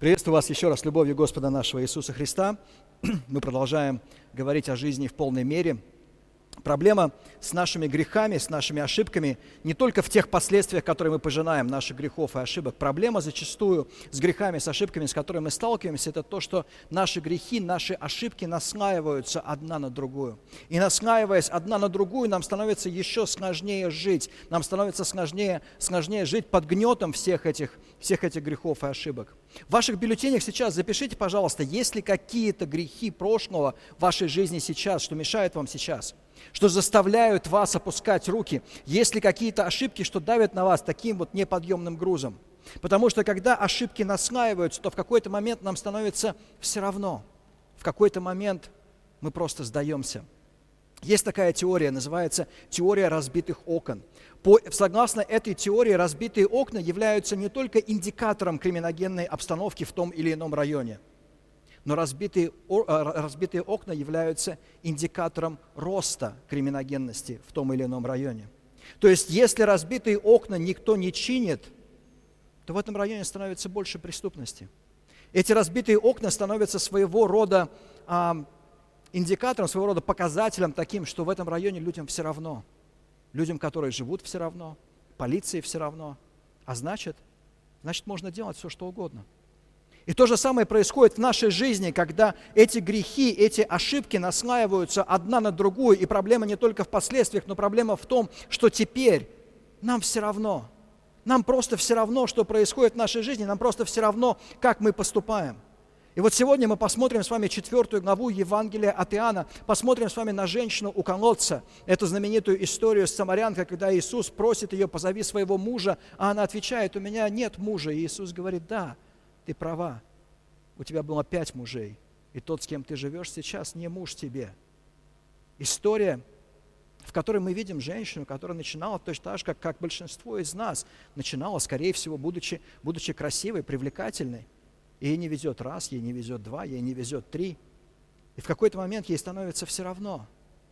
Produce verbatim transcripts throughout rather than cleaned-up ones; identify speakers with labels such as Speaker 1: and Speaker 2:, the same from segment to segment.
Speaker 1: Приветствую вас еще раз с любовью Господа нашего Иисуса Христа. Мы продолжаем говорить о жизни в полной мере. Проблема с нашими грехами, с нашими ошибками не только в тех последствиях, которые мы пожинаем, наших грехов и ошибок. Проблема зачастую с грехами, с ошибками, с которыми мы сталкиваемся, это то, что наши грехи, наши ошибки наслаиваются одна на другую. И наслаиваясь одна на другую, нам становится еще сложнее жить. Нам становится сложнее, сложнее жить под гнетом всех этих, всех этих грехов и ошибок. В ваших бюллетенях сейчас запишите, пожалуйста, есть ли какие-то грехи прошлого в вашей жизни сейчас, что мешает вам сейчас, что заставляют вас опускать руки, есть ли какие-то ошибки, что давят на вас таким вот неподъемным грузом. Потому что когда ошибки наслаиваются, то в какой-то момент нам становится все равно. В какой-то момент мы просто сдаемся. Есть такая теория, называется теория разбитых окон. По, согласно этой теории, разбитые окна являются не только индикатором криминогенной обстановки в том или ином районе, но разбитые, разбитые окна являются индикатором роста криминогенности в том или ином районе. То есть, если разбитые окна никто не чинит, то в этом районе становится больше преступности. Эти разбитые окна становятся своего рода а, индикатором, своего рода показателем таким, что в этом районе людям все равно. Людям, которые живут, все равно, полиции все равно. А значит, значит, можно делать все, что угодно. И то же самое происходит в нашей жизни, когда эти грехи, эти ошибки наслаиваются одна на другую, и проблема не только в последствиях, но проблема в том, что теперь нам все равно. Нам просто все равно, что происходит в нашей жизни, нам просто все равно, как мы поступаем. И вот сегодня мы посмотрим с вами четвертую главу Евангелия от Иоанна, посмотрим с вами на женщину у колодца, эту знаменитую историю с самарянкой, когда Иисус просит ее: позови своего мужа, а она отвечает: у меня нет мужа. И Иисус говорит: да, ты права, у тебя было пять мужей, и тот, с кем ты живешь сейчас, не муж тебе. История, в которой мы видим женщину, которая начинала точно так же, как, как большинство из нас, начинала, скорее всего, будучи, будучи красивой, привлекательной. И ей не везет раз, ей не везет два, ей не везет три. И в какой-то момент ей становится все равно.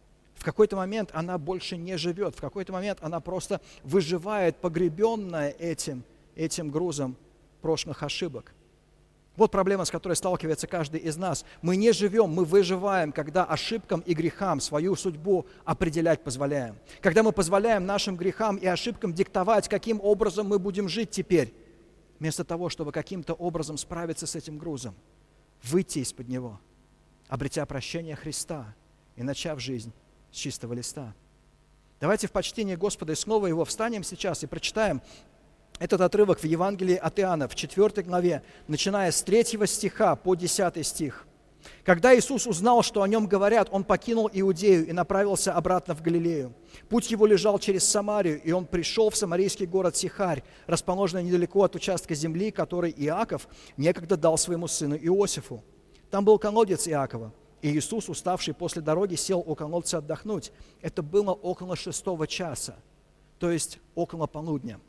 Speaker 1: В какой-то момент она больше не живет, в какой-то момент она просто выживает, погребенная этим, этим грузом прошлых ошибок. Вот проблема, с которой сталкивается каждый из нас. Мы не живем, мы выживаем, когда ошибкам и грехам свою судьбу определять позволяем. Когда мы позволяем нашим грехам и ошибкам диктовать, каким образом мы будем жить теперь, вместо того, чтобы каким-то образом справиться с этим грузом, выйти из-под него, обретя прощение Христа и начав жизнь с чистого листа. Давайте в почтении Господа и снова Его встанем сейчас и прочитаем этот отрывок в Евангелии от Иоанна, в четвёртой главе, начиная с третьего стиха по десятый стих. Когда Иисус узнал, что о нем говорят, Он покинул Иудею и направился обратно в Галилею. Путь его лежал через Самарию, и Он пришел в самарийский город Сихарь, расположенный недалеко от участка земли, который Иаков некогда дал своему сыну Иосифу. Там был колодец Иакова, и Иисус, уставший после дороги, сел у колодца отдохнуть. Это было около шестого часа, то есть около полудня.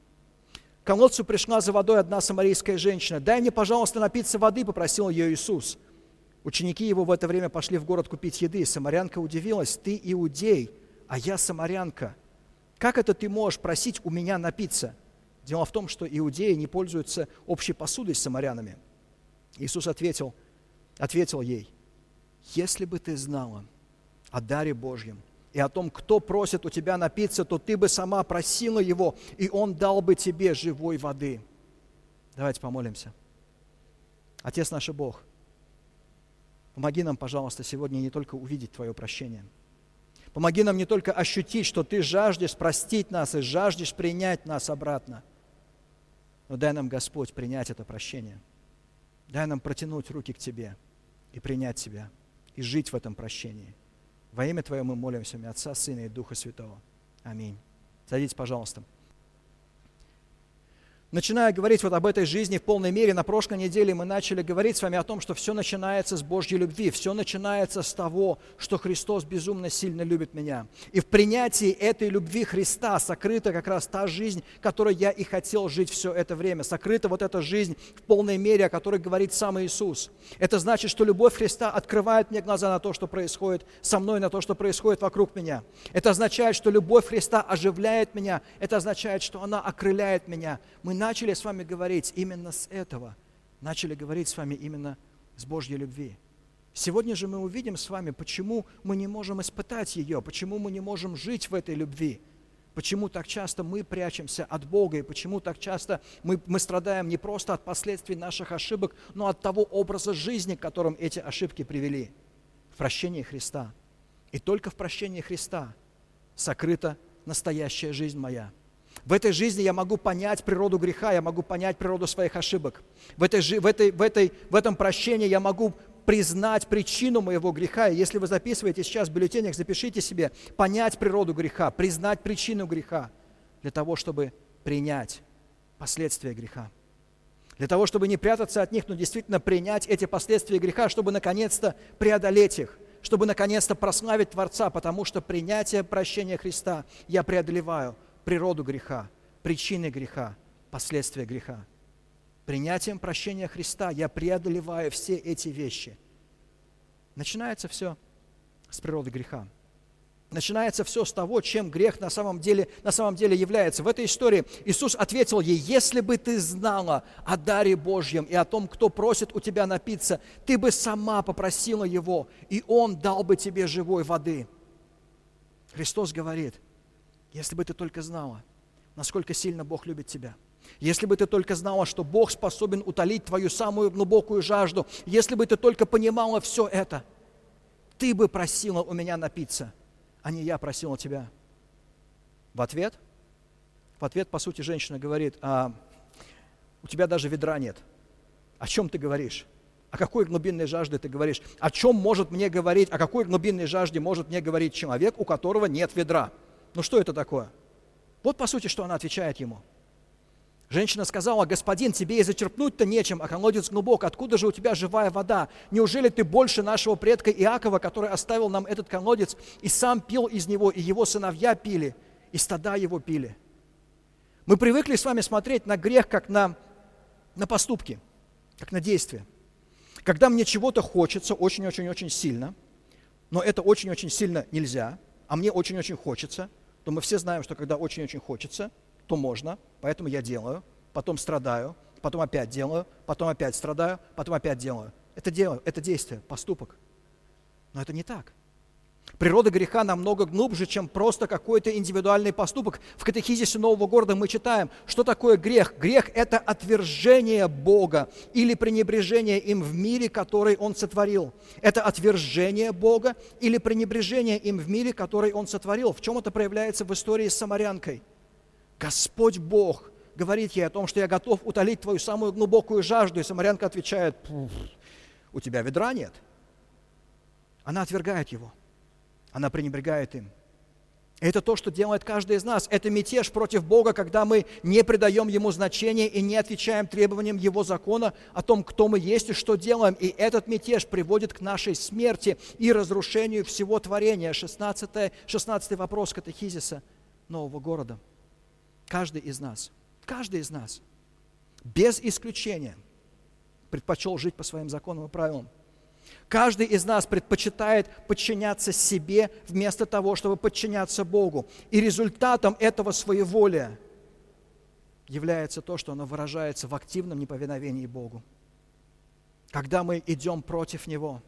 Speaker 1: К колодцу пришла за водой одна самарийская женщина. «Дай мне, пожалуйста, напиться воды», — попросил ее Иисус. Ученики его в это время пошли в город купить еды. Самарянка удивилась: «Ты иудей, а я самарянка. Как это ты можешь просить у меня напиться?» Дело в том, что иудеи не пользуются общей посудой с самарянами. Иисус ответил, ответил ей: «Если бы ты знала о даре Божьем и о том, кто просит у тебя напиться, то ты бы сама просила его, и он дал бы тебе живой воды». Давайте помолимся. Отец наш и Бог, помоги нам, пожалуйста, сегодня не только увидеть Твое прощение. Помоги нам не только ощутить, что Ты жаждешь простить нас и жаждешь принять нас обратно. Но дай нам, Господь, принять это прощение. Дай нам протянуть руки к Тебе и принять Тебя, и жить в этом прощении. Во имя Твое мы молимся, имя Отца, Сына и Духа Святого. Аминь. Садитесь, пожалуйста. Начиная говорить вот об этой жизни в полной мере, на прошлой неделе мы начали говорить с вами о том, что все начинается с Божьей любви, все начинается с того, что Христос безумно сильно любит меня. И в принятии этой любви Христа сокрыта как раз та жизнь, которой я и хотел жить все это время. Сокрыта вот эта жизнь в полной мере, о которой говорит сам Иисус. Это значит, что любовь Христа открывает мне глаза на то, что происходит со мной, на то, что происходит вокруг меня. Это означает, что любовь Христа оживляет меня. Это означает, что она окрыляет меня. Мы начали с вами говорить именно с этого. начали говорить с вами именно с Божьей любви. Сегодня же мы увидим с вами, почему мы не можем испытать ее, почему мы не можем жить в этой любви, почему так часто мы прячемся от Бога, и почему так часто мы, мы страдаем не просто от последствий наших ошибок, но от того образа жизни, к которым эти ошибки привели. В прощении Христа. И только в прощении Христа сокрыта настоящая жизнь моя. В этой жизни я могу понять природу греха, я могу понять природу своих ошибок. В, этой, в, этой, в, этой, в этом прощении я могу признать причину моего греха. И если вы записываете сейчас в бюллетенях, запишите себе понять природу греха, признать причину греха, для того, чтобы принять последствия греха. Для того, чтобы не прятаться от них, но действительно принять эти последствия греха, чтобы наконец-то преодолеть их, чтобы наконец-то прославить Творца, потому что принятие прощения Христа я преодолеваю природу греха, причины греха, последствия греха. Принятием прощения Христа я преодолеваю все эти вещи. Начинается все с природы греха. Начинается все с того, чем грех на самом деле, на самом деле является. В этой истории Иисус ответил ей: если бы ты знала о даре Божьем и о том, кто просит у тебя напиться, ты бы сама попросила Его, и Он дал бы тебе живой воды. Христос говорит: если бы ты только знала, насколько сильно Бог любит тебя, если бы ты только знала, что Бог способен утолить твою самую глубокую жажду, если бы ты только понимала все это, ты бы просила у меня напиться, а не я просила тебя. В ответ, в ответ, по сути, женщина говорит: а, у тебя даже ведра нет. О чем ты говоришь? О какой глубинной жажде ты говоришь? О чем может мне говорить, о какой глубинной жажде может мне говорить человек, у которого нет ведра? Ну что это такое? Вот, по сути, что она отвечает ему. Женщина сказала: господин, тебе и зачерпнуть-то нечем, а колодец глубок, откуда же у тебя живая вода? Неужели ты больше нашего предка Иакова, который оставил нам этот колодец, и сам пил из него, и его сыновья пили, и стада его пили? Мы привыкли с вами смотреть на грех как на, на поступки, как на действия. Когда мне чего-то хочется очень-очень-очень сильно, но это очень-очень сильно нельзя, а мне очень-очень хочется, то мы все знаем, что когда очень-очень хочется, то можно, поэтому я делаю, потом страдаю, потом опять делаю, потом опять страдаю, потом опять делаю. Это делаю, это действие, поступок. Но это не так. Природа греха намного глубже, чем просто какой-то индивидуальный поступок. В катехизисе Нового города мы читаем, что такое грех. Грех – это отвержение Бога или пренебрежение им в мире, который Он сотворил. Это отвержение Бога или пренебрежение им в мире, который Он сотворил. В чем это проявляется в истории с самарянкой? Господь Бог говорит ей о том, что я готов утолить твою самую глубокую жажду. И самарянка отвечает: у тебя ведра нет. Она отвергает его. Она пренебрегает им. И это то, что делает каждый из нас. Это мятеж против Бога, когда мы не придаем Ему значения и не отвечаем требованиям Его закона о том, кто мы есть и что делаем. И этот мятеж приводит к нашей смерти и разрушению всего творения. шестнадцатый, шестнадцатый вопрос катехизиса Нового города. Каждый из нас, каждый из нас, без исключения, предпочел жить по своим законам и правилам. Каждый из нас предпочитает подчиняться себе вместо того, чтобы подчиняться Богу. И результатом этого своеволия является то, что оно выражается в активном неповиновении Богу. Когда мы идем против Него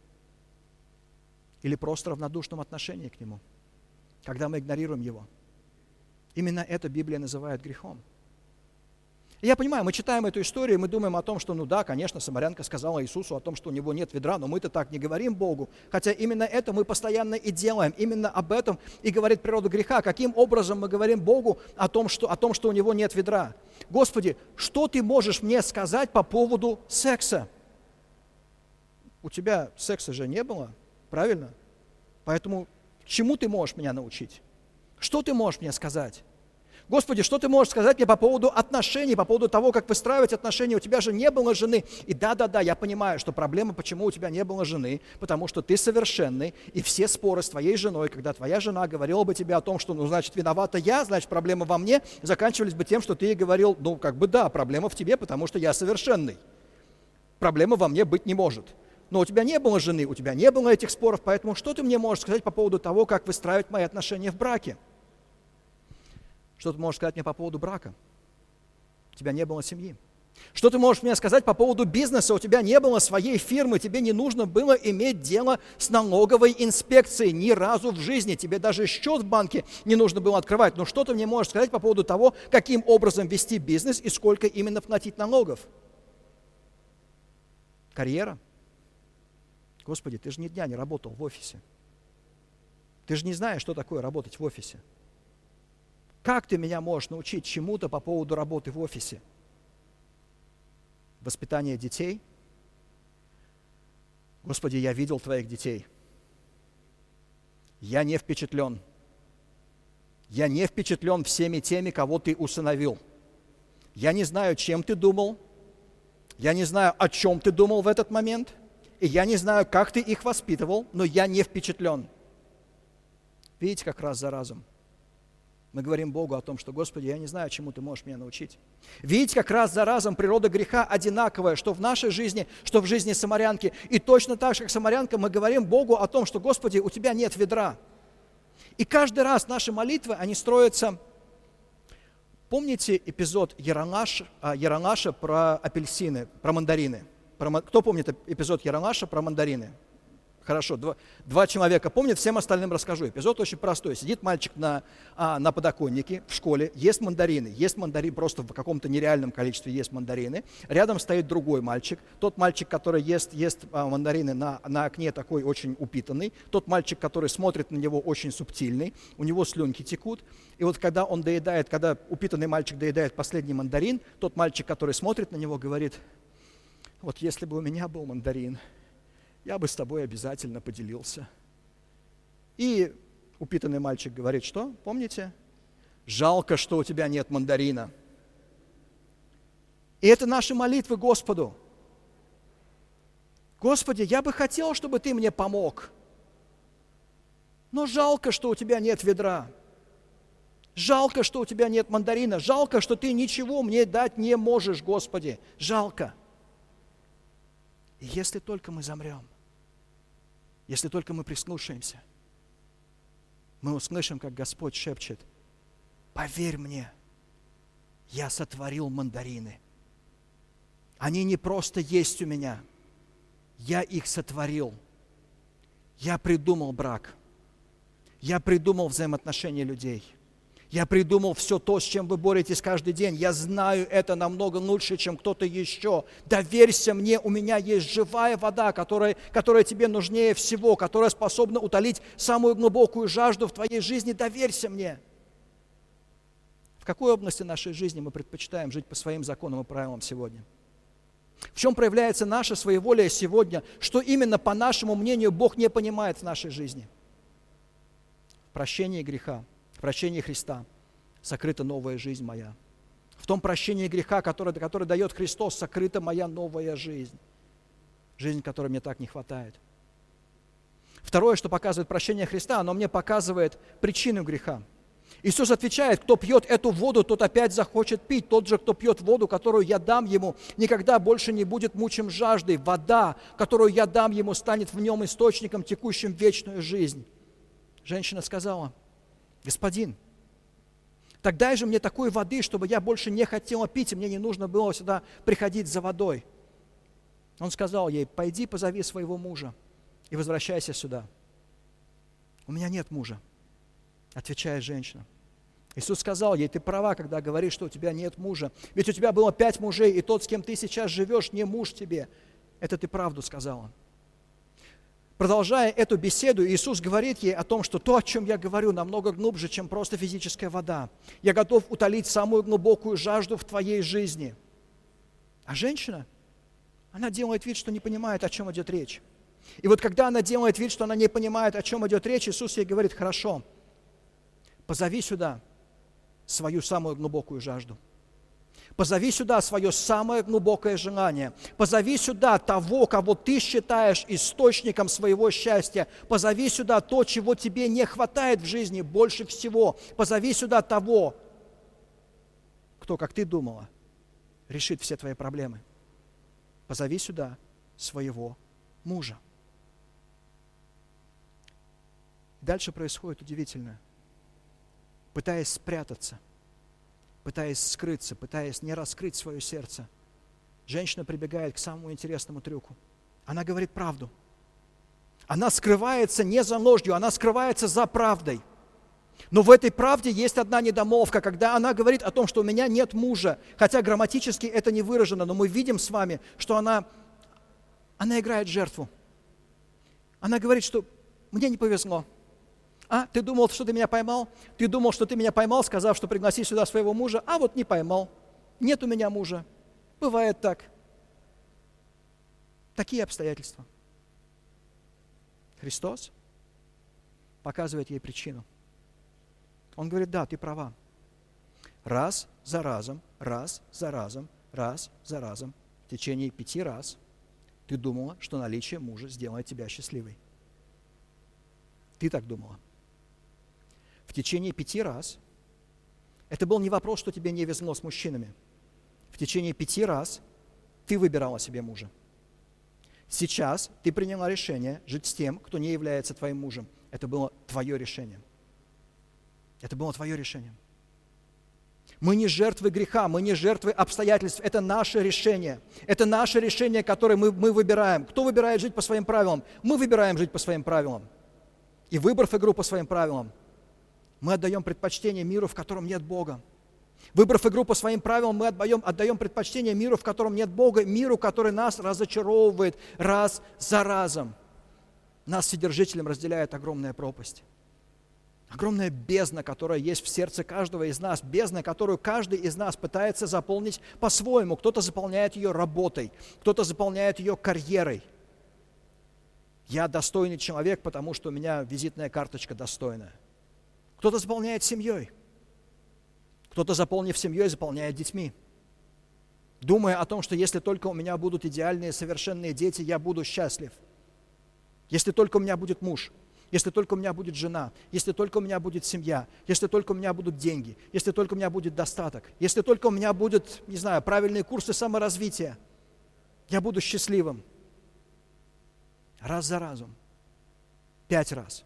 Speaker 1: или просто равнодушном отношении к Нему, когда мы игнорируем Его. Именно это Библия называет грехом. И я понимаю, мы читаем эту историю, и мы думаем о том, что, ну да, конечно, самарянка сказала Иисусу о том, что у него нет ведра, но мы-то так не говорим Богу. Хотя именно это мы постоянно и делаем. Именно об этом и говорит природа греха. Каким образом мы говорим Богу о том, что, о том, что у него нет ведра? Господи, что ты можешь мне сказать по поводу секса? У тебя секса же не было, правильно? Поэтому чему ты можешь меня научить? Что ты можешь мне сказать? Господи, что ты можешь сказать мне по поводу отношений, по поводу того, как выстраивать отношения? У тебя же не было жены. И да-да-да, я понимаю, что проблема, почему у тебя не было жены, потому что ты совершенный, и все споры с твоей женой, когда твоя жена говорила бы тебе о том, что, ну, значит, виновата я, значит, проблема во мне, заканчивались бы тем, что ты ей говорил: ну, как бы да, проблема в тебе, потому что я совершенный. Проблема во мне быть не может. Но у тебя не было жены, у тебя не было этих споров, поэтому что ты мне можешь сказать по поводу того, как выстраивать мои отношения в браке? Что ты можешь сказать мне по поводу брака? У тебя не было семьи. Что ты можешь мне сказать по поводу бизнеса? У тебя не было своей фирмы, тебе не нужно было иметь дело с налоговой инспекцией ни разу в жизни. Тебе даже счет в банке не нужно было открывать. Но что ты мне можешь сказать по поводу того, каким образом вести бизнес и сколько именно платить налогов? Карьера? Господи, ты же ни дня не работал в офисе. Ты же не знаешь, что такое работать в офисе. Как ты меня можешь научить чему-то по поводу работы в офисе? Воспитание детей? Господи, я видел твоих детей. Я не впечатлен. Я не впечатлен всеми теми, кого ты усыновил. Я не знаю, чем ты думал. Я не знаю, о чем ты думал в этот момент. И я не знаю, как ты их воспитывал, но я не впечатлен. Видите, как раз за разом. Мы говорим Богу о том, что, Господи, я не знаю, чему Ты можешь меня научить. Видите, как раз за разом природа греха одинаковая, что в нашей жизни, что в жизни самарянки. И точно так же, как самарянка, мы говорим Богу о том, что, Господи, у Тебя нет ведра. И каждый раз наши молитвы, они строятся... Помните эпизод Еронаша, Еронаша про апельсины, про мандарины? Про, кто помнит эпизод Еронаша про мандарины? Хорошо, два, два человека помнят, всем остальным расскажу. Эпизод очень простой. Сидит мальчик на, а, на подоконнике в школе, ест мандарины. Ест мандарины, просто в каком-то нереальном количестве ест мандарины. Рядом стоит другой мальчик. Тот мальчик, который ест, ест а, мандарины на, на окне, такой очень упитанный. Тот мальчик, который смотрит на него, очень субтильный. У него слюнки текут. И вот когда он доедает, когда упитанный мальчик доедает последний мандарин, тот мальчик, который смотрит на него, говорит: вот если бы у меня был мандарин, я бы с тобой обязательно поделился. И упитанный мальчик говорит, что? Помните? Жалко, что у тебя нет мандарина. И это наши молитвы Господу. Господи, я бы хотел, чтобы Ты мне помог. Но жалко, что у тебя нет ведра. Жалко, что у тебя нет мандарина. Жалко, что Ты ничего мне дать не можешь, Господи. Жалко. И если только мы замрем, если только мы прислушаемся, мы услышим, как Господь шепчет: поверь мне, я сотворил мандарины. Они не просто есть у меня, я их сотворил. Я придумал брак, я придумал взаимоотношения людей. Я придумал все то, с чем вы боретесь каждый день. Я знаю это намного лучше, чем кто-то еще. Доверься мне, у меня есть живая вода, которая, которая тебе нужнее всего, которая способна утолить самую глубокую жажду в твоей жизни. Доверься мне. В какой области нашей жизни мы предпочитаем жить по своим законам и правилам сегодня? В чем проявляется наше своеволие сегодня? Что именно, по нашему мнению, Бог не понимает в нашей жизни? В прощении греха. В прощении Христа сокрыта новая жизнь моя. В том прощении греха, которое, которое дает Христос, сокрыта моя новая жизнь. Жизнь, которой мне так не хватает. Второе, что показывает прощение Христа, оно мне показывает причину греха. Иисус отвечает: кто пьет эту воду, тот опять захочет пить. Тот же, кто пьет воду, которую я дам ему, никогда больше не будет мучим жаждой. Вода, которую я дам ему, станет в нем источником, текущим в вечную жизнь. Женщина сказала: Господин, так дай же мне такой воды, чтобы я больше не хотела пить, и мне не нужно было сюда приходить за водой. Он сказал ей: пойди, позови своего мужа и возвращайся сюда. У меня нет мужа, отвечает женщина. Иисус сказал ей: ты права, когда говоришь, что у тебя нет мужа. Ведь у тебя было пять мужей, и тот, с кем ты сейчас живешь, не муж тебе. Это ты правду сказала. Продолжая эту беседу, Иисус говорит ей о том, что то, о чем я говорю, намного глубже, чем просто физическая вода. Я готов утолить самую глубокую жажду в твоей жизни. А женщина, она делает вид, что не понимает, о чем идет речь. И вот когда она делает вид, что она не понимает, о чем идет речь, Иисус ей говорит: хорошо, позови сюда свою самую глубокую жажду. Позови сюда свое самое глубокое желание. Позови сюда того, кого ты считаешь источником своего счастья. Позови сюда то, чего тебе не хватает в жизни больше всего. Позови сюда того, кто, как ты думала, решит все твои проблемы. Позови сюда своего мужа. Дальше происходит удивительное. Пытаясь спрятаться, пытаясь скрыться, пытаясь не раскрыть свое сердце, женщина прибегает к самому интересному трюку. Она говорит правду. Она скрывается не за ложью, она скрывается за правдой. Но в этой правде есть одна недомолвка, когда она говорит о том, что у меня нет мужа, хотя грамматически это не выражено, но мы видим с вами, что она, она играет жертву. Она говорит, что мне не повезло. А, ты думал, что ты меня поймал? Ты думал, что ты меня поймал, сказав, что пригласи сюда своего мужа, а вот не поймал. Нет у меня мужа. Бывает так. Такие обстоятельства. Христос показывает ей причину. Он говорит, да, ты права. Раз за разом, раз за разом, раз за разом, в течение пяти раз ты думала, что наличие мужа сделает тебя счастливой. Ты так думала. В течение пяти раз, это был не вопрос, что тебе не везло с мужчинами. В течение пяти раз ты выбирала себе мужа. Сейчас ты приняла решение жить с тем, кто не является твоим мужем. Это было твое решение. Это было твое решение. Мы не жертвы греха, мы не жертвы обстоятельств. Это наше решение. Это наше решение, которое мы, мы выбираем. Кто выбирает жить по своим правилам? Мы выбираем жить по своим правилам. И выбрав игру по своим правилам, мы отдаем предпочтение миру, в котором нет Бога. Выбрав игру по своим правилам, мы отдаем, отдаем предпочтение миру, в котором нет Бога, миру, который нас разочаровывает раз за разом. Нас с Вседержителем разделяет огромная пропасть. Огромная бездна, которая есть в сердце каждого из нас, бездна, которую каждый из нас пытается заполнить по-своему. Кто-то заполняет ее работой, кто-то заполняет ее карьерой. Я достойный человек, потому что у меня визитная карточка достойная. Кто-то заполняет семьей, кто-то, заполнив семьей, заполняет детьми. Думая о том, что если только у меня будут идеальные, совершенные дети, я буду счастлив. Если только у меня будет муж, если только у меня будет жена, если только у меня будет семья, если только у меня будут деньги, если только у меня будет достаток, если только у меня будут, не знаю, правильные курсы саморазвития, я буду счастливым. Раз за разом, пять раз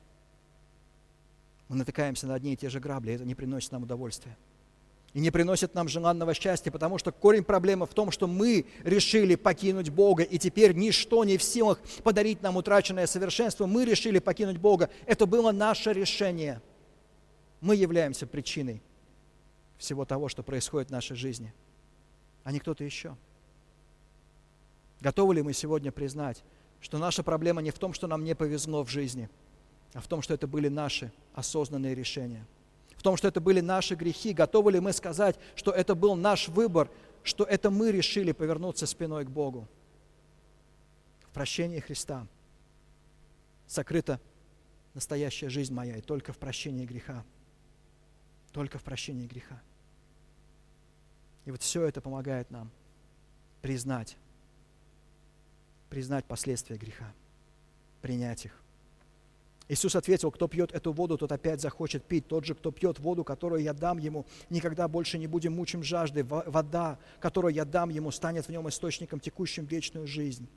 Speaker 1: мы натыкаемся на одни и те же грабли, и это не приносит нам удовольствия. И не приносит нам желанного счастья, потому что корень проблемы в том, что мы решили покинуть Бога, и теперь ничто не в силах подарить нам утраченное совершенство. Мы решили покинуть Бога. Это было наше решение. Мы являемся причиной всего того, что происходит в нашей жизни, а не кто-то еще. Готовы ли мы сегодня признать, что наша проблема не в том, что нам не повезло в жизни, а в том, что это были наши осознанные решения? В том, что это были наши грехи. Готовы ли мы сказать, что это был наш выбор, что это мы решили повернуться спиной к Богу? В прощении Христа сокрыта настоящая жизнь моя, и только в прощении греха. Только в прощении греха. И вот все это помогает нам признать, признать последствия греха, принять их. Иисус ответил, кто пьет эту воду, тот опять захочет пить. Тот же, кто пьет воду, которую я дам ему, никогда больше не будем мучим жаждой. Вода, которую я дам ему, станет в нем источником, текущим в вечную жизнь.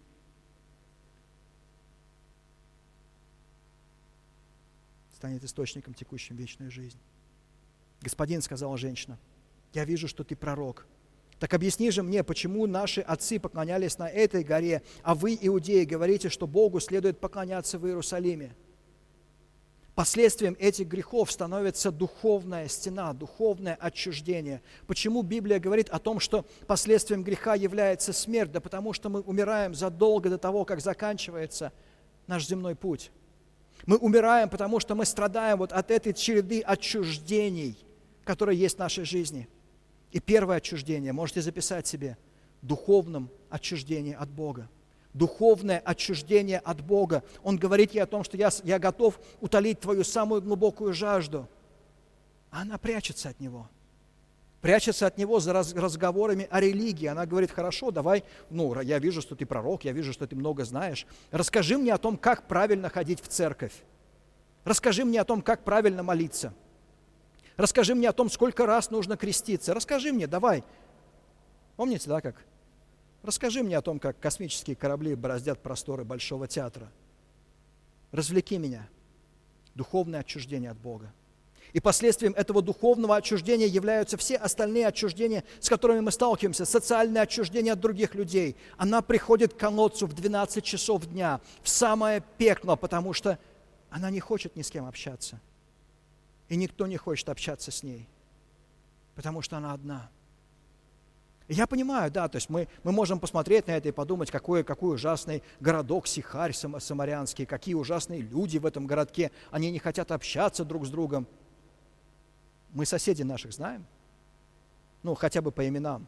Speaker 1: Станет источником, текущим в вечную жизнь. Господин, сказала женщина, я вижу, что ты пророк. Так объясни же мне, почему наши отцы поклонялись на этой горе, а вы, иудеи, говорите, что Богу следует поклоняться в Иерусалиме. Последствием этих грехов становится духовная стена, духовное отчуждение. Почему Библия говорит о том, что последствием греха является смерть? Да потому что мы умираем задолго до того, как заканчивается наш земной путь. Мы умираем, потому что мы страдаем вот от этой череды отчуждений, которые есть в нашей жизни. И первое отчуждение, можете записать себе, духовном отчуждении от Бога. Духовное отчуждение от Бога. Он говорит ей о том, что я, я готов утолить твою самую глубокую жажду. А она прячется от Него. Прячется от Него за раз, разговорами о религии. Она говорит, хорошо, давай, ну, я вижу, что ты пророк, я вижу, что ты много знаешь. Расскажи мне о том, как правильно ходить в церковь. Расскажи мне о том, как правильно молиться. Расскажи мне о том, сколько раз нужно креститься. Расскажи мне, давай. Помните, да, как? Расскажи мне о том, как космические корабли бороздят просторы Большого театра. Развлеки меня. Духовное отчуждение от Бога. И последствием этого духовного отчуждения являются все остальные отчуждения, с которыми мы сталкиваемся. Социальное отчуждение от других людей. Она приходит к колодцу в двенадцать часов дня, в самое пекло, потому что она не хочет ни с кем общаться. И никто не хочет общаться с ней, потому что она одна. И я понимаю, да, то есть мы, мы можем посмотреть на это и подумать, какой, какой ужасный городок Сихарь самарянский, какие ужасные люди в этом городке, они не хотят общаться друг с другом. Мы соседей наших знаем, ну, хотя бы по именам.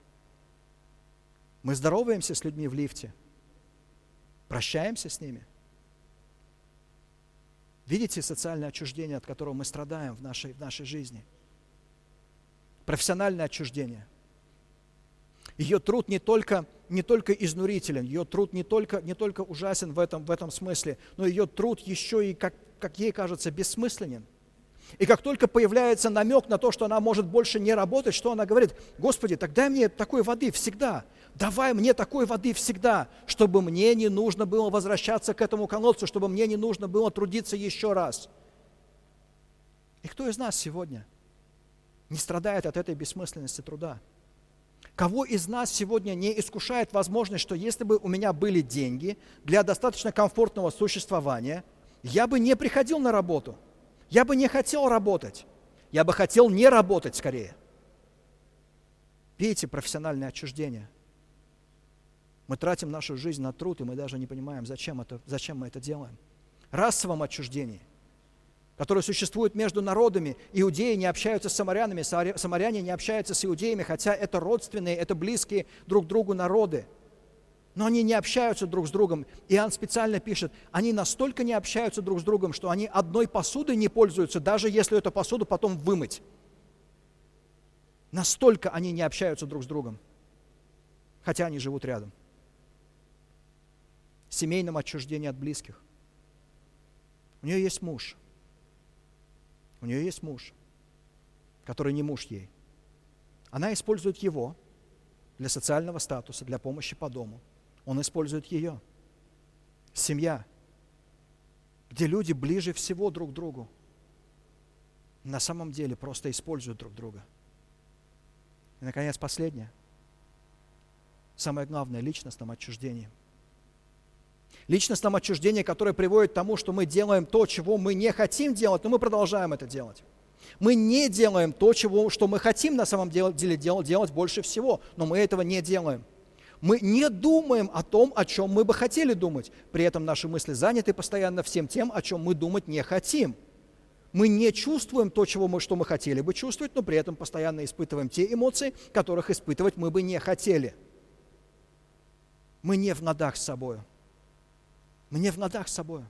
Speaker 1: Мы здороваемся с людьми в лифте, прощаемся с ними. Видите социальное отчуждение, от которого мы страдаем в нашей, в нашей жизни? Профессиональное отчуждение. Ее труд не только, не только изнурителен, ее труд не только, не только ужасен в этом, в этом смысле, но ее труд еще и, как, как ей кажется, бессмысленен. И как только появляется намек на то, что она может больше не работать, что она говорит: Господи, так дай мне такой воды всегда, давай мне такой воды всегда, чтобы мне не нужно было возвращаться к этому колодцу, чтобы мне не нужно было трудиться еще раз. И кто из нас сегодня не страдает от этой бессмысленности труда? Кого из нас сегодня не искушает возможность, что если бы у меня были деньги для достаточно комфортного существования, я бы не приходил на работу, я бы не хотел работать, я бы хотел не работать скорее. Видите, профессиональное отчуждение. Мы тратим нашу жизнь на труд, и мы даже не понимаем, зачем, это, зачем мы это делаем. Расовом отчуждении, которое существует между народами. Иудеи не общаются с самарянами, самаряне не общаются с иудеями, хотя это родственные, это близкие друг другу народы. Но они не общаются друг с другом. Иоанн специально пишет, они настолько не общаются друг с другом, что они одной посудой не пользуются, даже если эту посуду потом вымыть. Настолько они не общаются друг с другом, хотя они живут рядом. Семейном отчуждении от близких. У нее есть муж. У нее есть муж, который не муж ей. Она использует его для социального статуса, для помощи по дому. Он использует ее. Семья, где люди ближе всего друг к другу, на самом деле просто используют друг друга. И, наконец, последнее. Самое главное – личностном отчуждении. Личностном отчуждении, которое приводит к тому, что мы делаем то, чего мы не хотим делать, но мы продолжаем это делать. Мы не делаем то, чего, что мы хотим на самом деле делать, делать больше всего, но мы этого не делаем. Мы не думаем о том, о чем мы бы хотели думать. При этом наши мысли заняты постоянно всем тем, о чем мы думать не хотим. Мы не чувствуем то, чего мы, что мы хотели бы чувствовать, но при этом постоянно испытываем те эмоции, которых испытывать мы бы не хотели. Мы не в ладах с собой. Мы не в ладах с собой.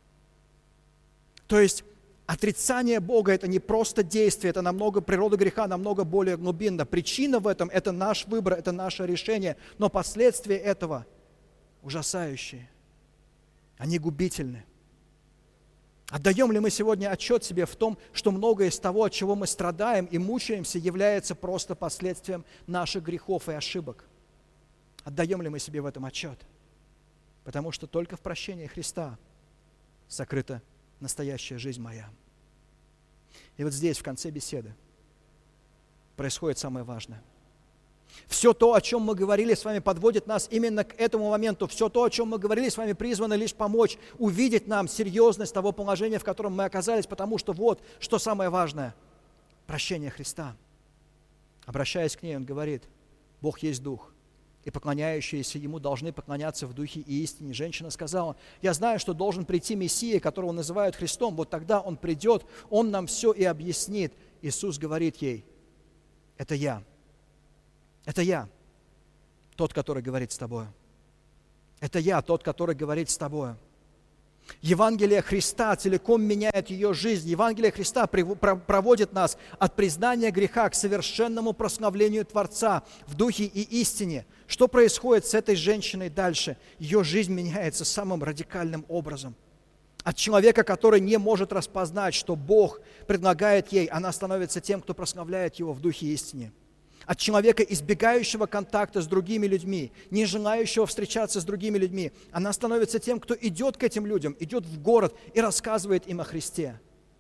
Speaker 1: То есть отрицание Бога – это не просто действие, это намного, природа греха намного более глубинна. Причина в этом – это наш выбор, это наше решение, но последствия этого ужасающие. Они губительны. Отдаем ли мы сегодня отчет себе в том, что многое из того, от чего мы страдаем и мучаемся, является просто последствием наших грехов и ошибок? Отдаем ли мы себе в этом отчет? Потому что только в прощении Христа сокрыта настоящая жизнь моя. И вот здесь, в конце беседы, происходит самое важное. Все то, о чем мы говорили с вами, подводит нас именно к этому моменту. Все то, о чем мы говорили с вами, призвано лишь помочь увидеть нам серьезность того положения, в котором мы оказались, потому что вот, что самое важное – прощение Христа. Обращаясь к ней, он говорит: Бог есть Дух, и поклоняющиеся Ему должны поклоняться в Духе и истине. Женщина сказала: я знаю, что должен прийти Мессия, которого называют Христом. Вот тогда Он придет, Он нам все и объяснит. Иисус говорит ей: это я. Это я, тот, который говорит с тобой. Это я, тот, который говорит с тобой. Евангелие Христа целиком меняет ее жизнь. Евангелие Христа проводит нас от признания греха к совершенному прославлению Творца в Духе и истине. Что происходит с этой женщиной дальше? Ее жизнь меняется самым радикальным образом. От человека, который не может распознать, что Бог предлагает ей, она становится тем, кто прославляет Его в Духе и истине. От человека, избегающего контакта с другими людьми, не желающего встречаться с другими людьми, она становится тем, кто идет к этим людям, идет в город и рассказывает им о Христе.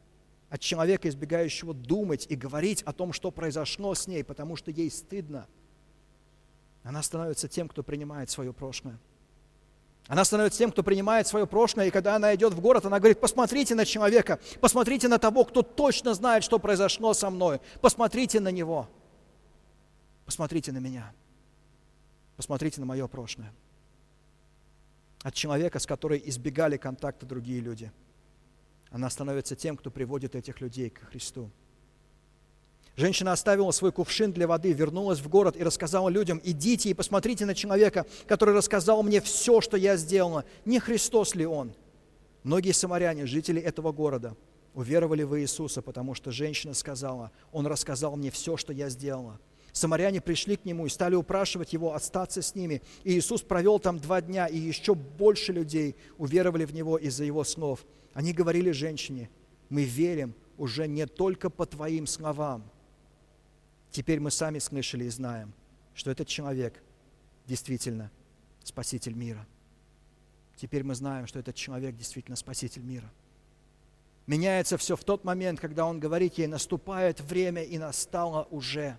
Speaker 1: от человека, избегающего думать и говорить о том, что произошло с ней, потому что ей стыдно. Она становится тем, кто принимает свое прошлое. Она становится тем, кто принимает свое прошлое, и когда она идет в город, она говорит: посмотрите на человека, посмотрите на того, кто точно знает, что произошло со мной, посмотрите на него, посмотрите на меня, посмотрите на мое прошлое. От человека, с которой избегали контакта другие люди, она становится тем, кто приводит этих людей к Христу. Женщина оставила свой кувшин для воды, вернулась в город и рассказала людям: идите и посмотрите на человека, который рассказал мне все, что я сделала. Не Христос ли он? Многие самаряне, жители этого города, уверовали в Иисуса, потому что женщина сказала: он рассказал мне все, что я сделала. Самаряне пришли к нему и стали упрашивать его остаться с ними. И Иисус провел там два дня, и еще больше людей уверовали в него из-за его слов. Они говорили женщине: мы верим уже не только по твоим словам. Теперь мы сами слышали и знаем, что этот человек действительно Спаситель мира. Теперь мы знаем, что этот человек действительно Спаситель мира. Меняется все в тот момент, когда он говорит ей: наступает время и настало уже.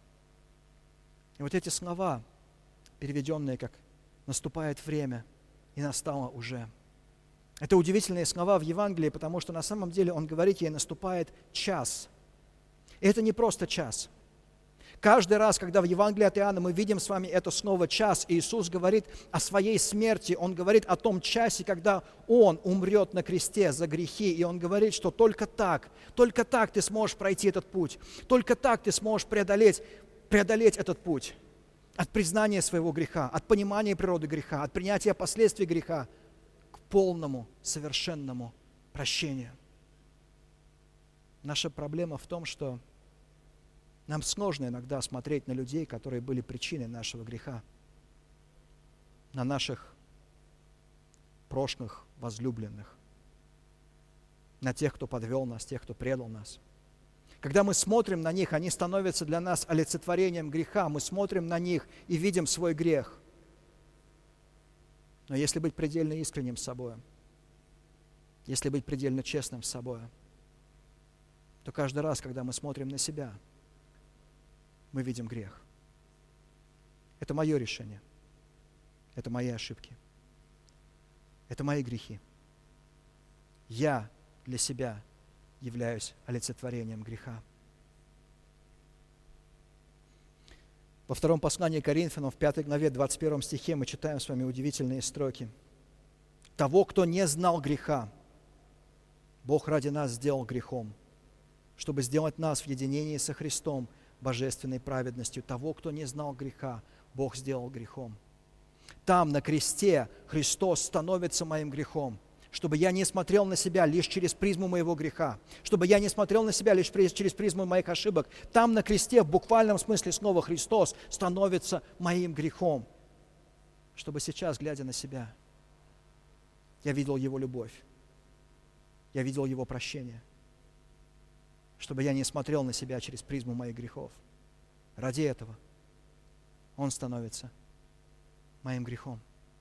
Speaker 1: И вот эти слова, переведенные как «наступает время и настало уже», это удивительные слова в Евангелии, потому что на самом деле он говорит ей: наступает час. И это не просто час. Каждый раз, когда в Евангелии от Иоанна мы видим с вами это слово «час», Иисус говорит о своей смерти, Он говорит о том часе, когда Он умрет на кресте за грехи, и Он говорит, что только так, только так ты сможешь пройти этот путь, только так ты сможешь преодолеть, преодолеть этот путь от признания своего греха, от понимания природы греха, от принятия последствий греха к полному, совершенному прощению. Наша проблема в том, что нам сложно иногда смотреть на людей, которые были причиной нашего греха, на наших прошлых возлюбленных, на тех, кто подвел нас, тех, кто предал нас. Когда мы смотрим на них, они становятся для нас олицетворением греха. Мы смотрим на них и видим свой грех. Но если быть предельно искренним с собой, если быть предельно честным с собой, то каждый раз, когда мы смотрим на себя, мы видим грех. Это мое решение. Это мои ошибки. Это мои грехи. Я для себя являюсь олицетворением греха. Во втором послании к Коринфянам, в пятой главе, двадцать первом стихе мы читаем с вами удивительные строки. «Того, кто не знал греха, Бог ради нас сделал грехом, чтобы сделать нас в единении со Христом божественной праведностью. Того, кто не знал греха, Бог сделал грехом». Там, на кресте, Христос становится моим грехом, чтобы я не смотрел на себя лишь через призму моего греха, чтобы я не смотрел на себя лишь через призму моих ошибок. Там, на кресте, в буквальном смысле слова, Христос становится моим грехом, чтобы сейчас, глядя на себя, я видел Его любовь, я видел Его прощение, чтобы я не смотрел на себя через призму моих грехов. Ради этого Он становится моим грехом.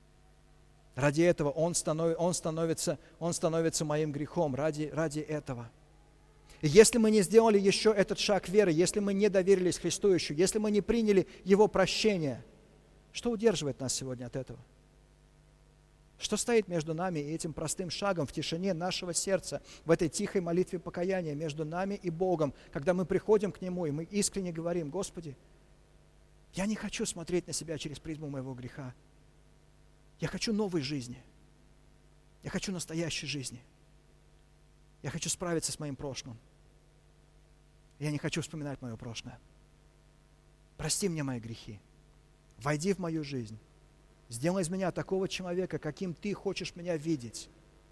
Speaker 1: Ради этого Он, станов, он, становится, он становится моим грехом. Ради, ради этого. И если мы не сделали еще этот шаг веры, если мы не доверились Христу еще, если мы не приняли Его прощение, что удерживает нас сегодня от этого? Что стоит между нами и этим простым шагом в тишине нашего сердца, в этой тихой молитве покаяния между нами и Богом, когда мы приходим к Нему, и мы искренне говорим: Господи, я не хочу смотреть на себя через призму моего греха. Я хочу новой жизни. Я хочу настоящей жизни. Я хочу справиться с моим прошлым. Я не хочу вспоминать мое прошлое. Прости мне мои грехи. Войди в мою жизнь. Сделай из меня такого человека, каким Ты хочешь меня видеть.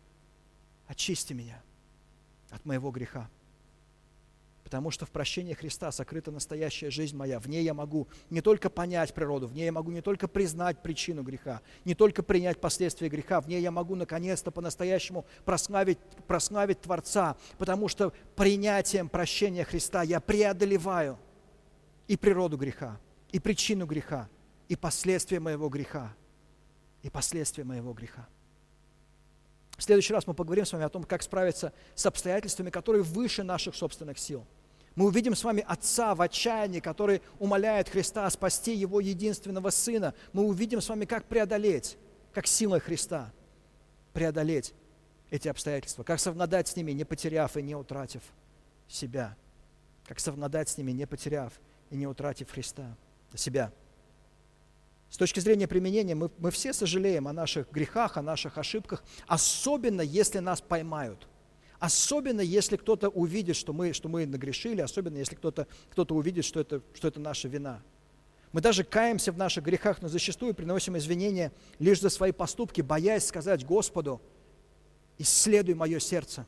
Speaker 1: Очисти меня от моего греха. Потому что в прощении Христа сокрыта настоящая жизнь моя. В ней я могу не только понять природу, в ней я могу не только признать причину греха, не только принять последствия греха, в ней я могу наконец-то по-настоящему прославить, прославить Творца, потому что принятием прощения Христа я преодолеваю и природу греха, и причину греха, и последствия моего греха, и последствия моего греха. В следующий раз мы поговорим с вами о том, как справиться с обстоятельствами, которые выше наших собственных сил. Мы увидим с вами Отца в отчаянии, который умоляет Христа спасти Его единственного Сына. Мы увидим с вами, как преодолеть, как силой Христа преодолеть эти обстоятельства, как совладать с ними, не потеряв и не утратив себя, как совладать с ними, не потеряв и не утратив Христа, себя. С точки зрения применения, мы, мы все сожалеем о наших грехах, о наших ошибках, особенно если нас поймают. Особенно, если кто-то увидит, что мы, что мы нагрешили, особенно, если кто-то, кто-то увидит, что это, что это наша вина. Мы даже каемся в наших грехах, но зачастую приносим извинения лишь за свои поступки, боясь сказать Господу: исследуй мое сердце.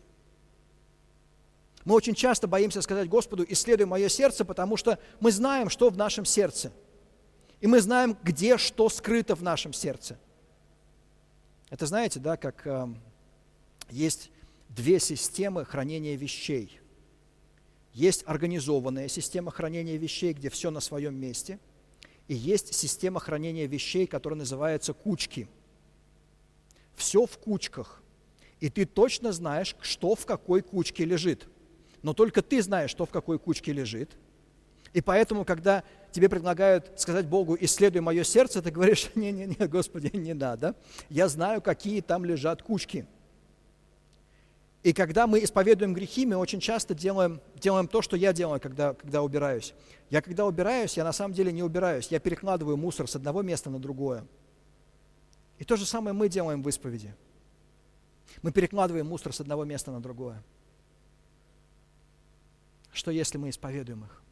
Speaker 1: Мы очень часто боимся сказать Господу: исследуй мое сердце, потому что мы знаем, что в нашем сердце. И мы знаем, где что скрыто в нашем сердце. Это знаете, да, как э, есть две системы хранения вещей. Есть организованная система хранения вещей, где все на своем месте, и есть система хранения вещей, которая называется кучки. Все в кучках, и ты точно знаешь, что в какой кучке лежит. Но только ты знаешь, что в какой кучке лежит. И поэтому, когда тебе предлагают сказать Богу: исследуй мое сердце, ты говоришь: не-не-не, Господи, не надо. Я знаю, какие там лежат кучки. И когда мы исповедуем грехи, мы очень часто делаем, делаем то, что я делаю, когда, когда убираюсь. Я когда убираюсь, я на самом деле не убираюсь, я перекладываю мусор с одного места на другое. И то же самое мы делаем в исповеди. Мы перекладываем мусор с одного места на другое. Что если мы исповедуем их?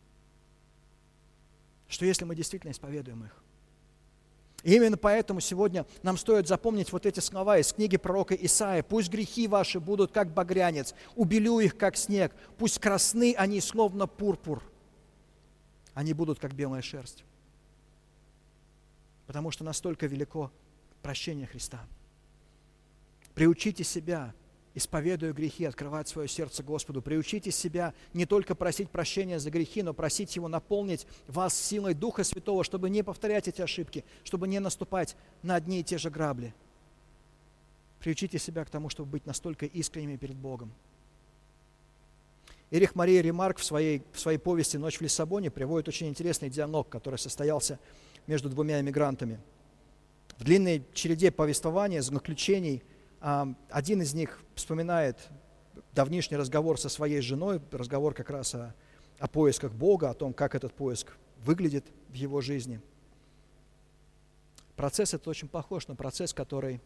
Speaker 1: Что если мы действительно исповедуем их? И именно поэтому сегодня нам стоит запомнить вот эти слова из книги пророка Исаии. «Пусть грехи ваши будут, как багрянец, убелю их, как снег. Пусть красны они, словно пурпур. Они будут, как белая шерсть». Потому что настолько велико прощение Христа. Приучите себя, исповедуя грехи, открывать свое сердце Господу. Приучите себя не только просить прощения за грехи, но просить Его наполнить вас силой Духа Святого, чтобы не повторять эти ошибки, чтобы не наступать на одни и те же грабли. Приучите себя к тому, чтобы быть настолько искренними перед Богом. Эрих Мария Ремарк в своей, в своей повести «Ночь в Лиссабоне» приводит очень интересный диалог, который состоялся между двумя эмигрантами. В длинной череде повествования, заключений, один из них вспоминает давнишний разговор со своей женой, разговор как раз о, о поисках Бога, о том, как этот поиск выглядит в его жизни. Процесс этот очень похож на процесс, который,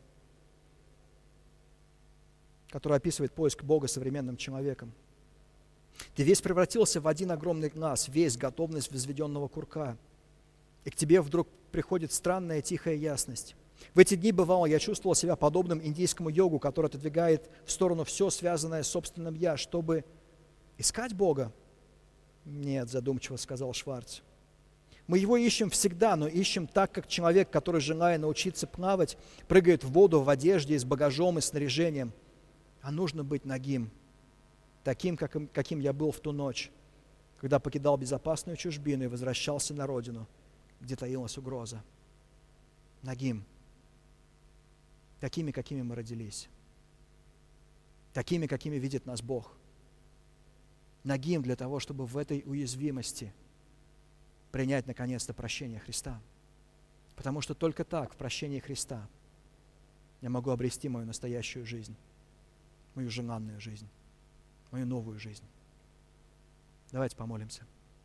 Speaker 1: который описывает поиск Бога современным человеком. Ты весь превратился в один огромный глаз, весь готовность возведенного курка. И к тебе вдруг приходит странная тихая ясность. В эти дни, бывало, я чувствовал себя подобным индийскому йогу, который отодвигает в сторону все, связанное с собственным «я», чтобы искать Бога. «Нет», задумчиво сказал Шварц. «Мы его ищем всегда, но ищем так, как человек, который, желая научиться плавать, прыгает в воду в одежде и с багажом и снаряжением. А нужно быть нагим, таким, каким, каким я был в ту ночь, когда покидал безопасную чужбину и возвращался на родину, где таилась угроза. Нагим. Такими, какими мы родились. Такими, какими видит нас Бог. Нагим для того, чтобы в этой уязвимости принять, наконец-то, прощение Христа. Потому что только так, в прощении Христа, я могу обрести мою настоящую жизнь, мою желанную жизнь, мою новую жизнь. Давайте помолимся.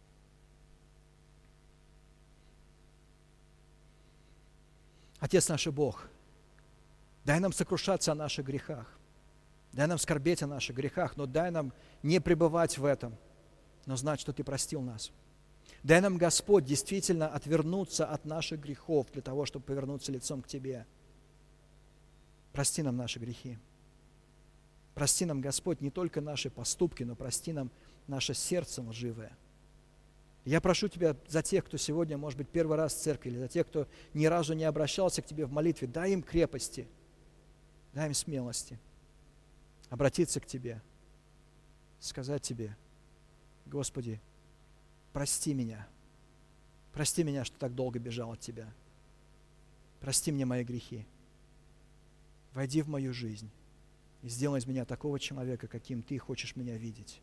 Speaker 1: Отец наш и Бог, дай нам сокрушаться о наших грехах, дай нам скорбеть о наших грехах, но дай нам не пребывать в этом, но знать, что Ты простил нас. Дай нам, Господь, действительно отвернуться от наших грехов для того, чтобы повернуться лицом к Тебе. Прости нам наши грехи. Прости нам, Господь, не только наши поступки, но прости нам наше сердце лживое. Я прошу Тебя за тех, кто сегодня, может быть, первый раз в церкви, или за тех, кто ни разу не обращался к Тебе в молитве, дай им крепости, дай им смелости обратиться к Тебе, сказать Тебе: Господи, прости меня, прости меня, что так долго бежал от Тебя, прости мне мои грехи, войди в мою жизнь, И сделай из меня такого человека, каким Ты хочешь меня видеть.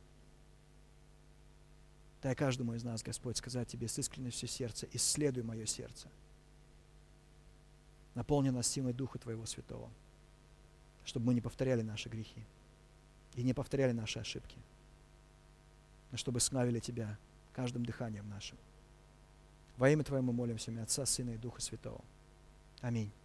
Speaker 1: Дай каждому из нас, Господь, сказать Тебе с искренностью сердца: исследуй мое сердце. Наполни нас силой Духа Твоего Святого, чтобы мы не повторяли наши грехи и не повторяли наши ошибки, но чтобы славили Тебя каждым дыханием нашим. Во имя Твое мы молимся, имя Отца, Сына и Духа Святого. Аминь.